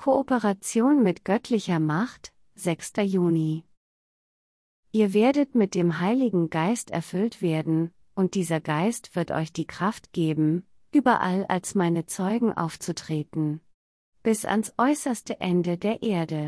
Kooperation mit göttlicher Macht, 6. Juni. Ihr werdet mit dem Heiligen Geist erfüllt werden, und dieser Geist wird euch die Kraft geben, überall als meine Zeugen aufzutreten. Bis ans äußerste Ende der Erde.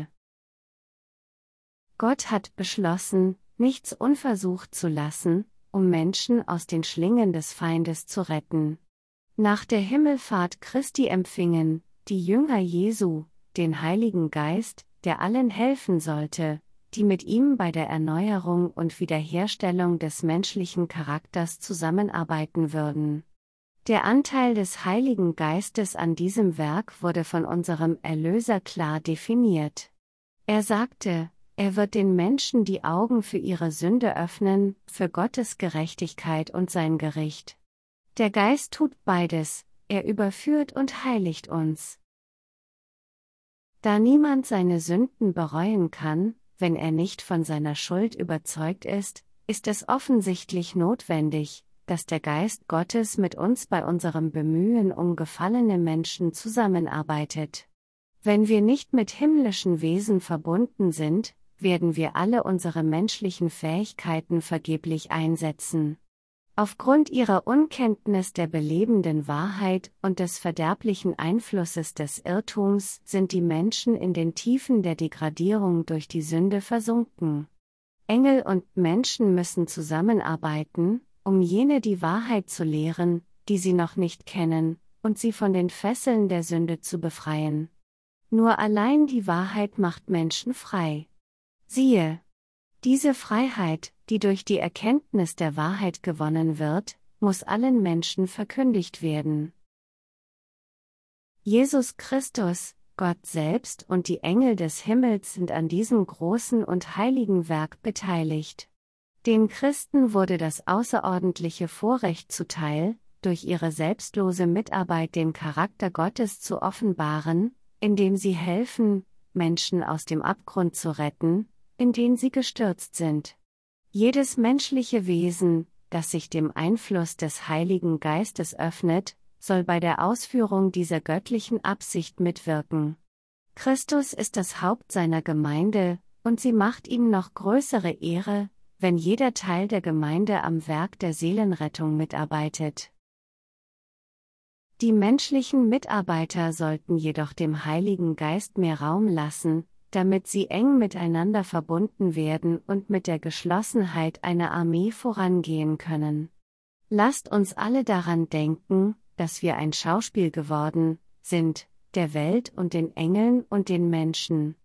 Gott hat beschlossen, nichts unversucht zu lassen, um Menschen aus den Schlingen des Feindes zu retten. Nach der Himmelfahrt Christi empfingen die Jünger Jesu den Heiligen Geist, der allen helfen sollte, die mit ihm bei der Erneuerung und Wiederherstellung des menschlichen Charakters zusammenarbeiten würden. Der Anteil des Heiligen Geistes an diesem Werk wurde von unserem Erlöser klar definiert. Er sagte, er wird den Menschen die Augen für ihre Sünde öffnen, für Gottes Gerechtigkeit und sein Gericht. Der Geist tut beides, er überführt und heiligt uns. Da niemand seine Sünden bereuen kann, wenn er nicht von seiner Schuld überzeugt ist, ist es offensichtlich notwendig, dass der Geist Gottes mit uns bei unserem Bemühen um gefallene Menschen zusammenarbeitet. Wenn wir nicht mit himmlischen Wesen verbunden sind, werden wir alle unsere menschlichen Fähigkeiten vergeblich einsetzen. Aufgrund ihrer Unkenntnis der belebenden Wahrheit und des verderblichen Einflusses des Irrtums sind die Menschen in den Tiefen der Degradierung durch die Sünde versunken. Engel und Menschen müssen zusammenarbeiten, um jene die Wahrheit zu lehren, die sie noch nicht kennen, und sie von den Fesseln der Sünde zu befreien. Nur allein die Wahrheit macht Menschen frei. Siehe! Diese Freiheit, die durch die Erkenntnis der Wahrheit gewonnen wird, muss allen Menschen verkündigt werden. Jesus Christus, Gott selbst und die Engel des Himmels sind an diesem großen und heiligen Werk beteiligt. Den Christen wurde das außerordentliche Vorrecht zuteil, durch ihre selbstlose Mitarbeit den Charakter Gottes zu offenbaren, indem sie helfen, Menschen aus dem Abgrund zu retten, in den sie gestürzt sind. Jedes menschliche Wesen, das sich dem Einfluss des Heiligen Geistes öffnet, soll bei der Ausführung dieser göttlichen Absicht mitwirken. Christus ist das Haupt seiner Gemeinde, und sie macht ihm noch größere Ehre, wenn jeder Teil der Gemeinde am Werk der Seelenrettung mitarbeitet. Die menschlichen Mitarbeiter sollten jedoch dem Heiligen Geist mehr Raum lassen, damit sie eng miteinander verbunden werden und mit der Geschlossenheit einer Armee vorangehen können. Lasst uns alle daran denken, dass wir ein Schauspiel geworden sind, der Welt und den Engeln und den Menschen.